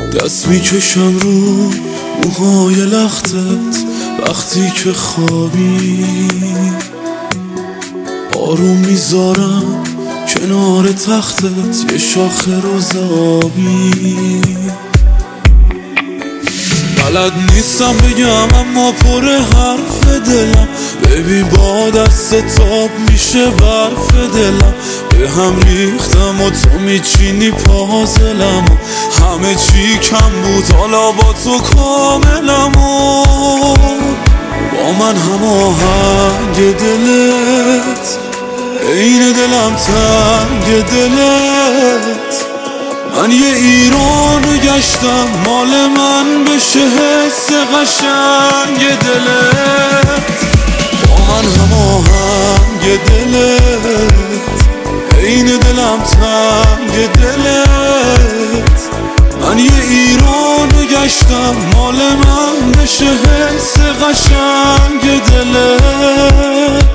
دست میکشم رو موهای لختت وقتی که خوابی، آروم میذارم کنار تختت یه شاخه روزابی. بلد نیستم بگم اما پر حرف دلم، ببین با دست تاب میشه برف دلم. به هم ریختم و تو میچینی پازلم و همه چی کم بود حالا با تو کاملم و با من هماهنگ دلت عین دلم تنگ دلت. من یه ایرانو گشتم مال من بشه حس قشنگ دلت. با من هماهنگ دلت عین دلم تنگ دلت. من یه ایرانو گشتم مال من بشه حس قشنگ دلت.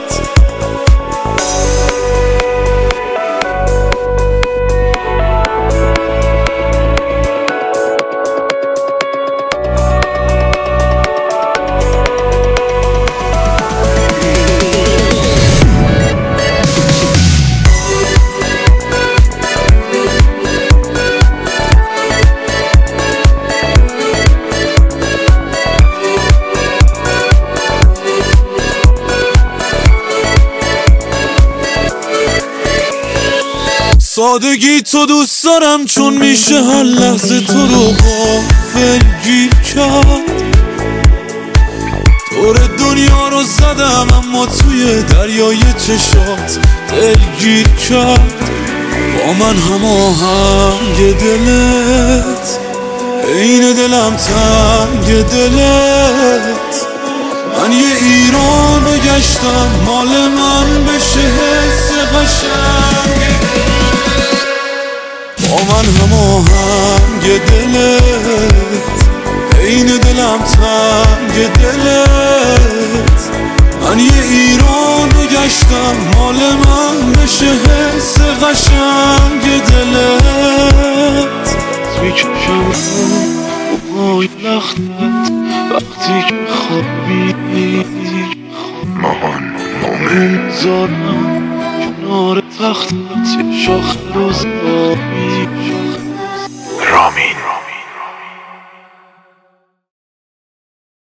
سادگی تو دوست دارم چون میشه هر لحظه تو رو غافلگیر کرد. دور دنیا رو زدم اما توی دریای چشات دلگیر کرد. با من هماهنگ دلت عین دلم تنگ دلت. من یه ایرانو گشتم مال من بشه حس قشنگ. با من هماهنگ دلت عین دلم تنگ دلت. من یه ایرانو گشتم مال من بشه حس قشنگ دلت. میکشم موهای لختت وقتی که خوابی، آروم میذارم کنار تختت یه شاخه روزابی.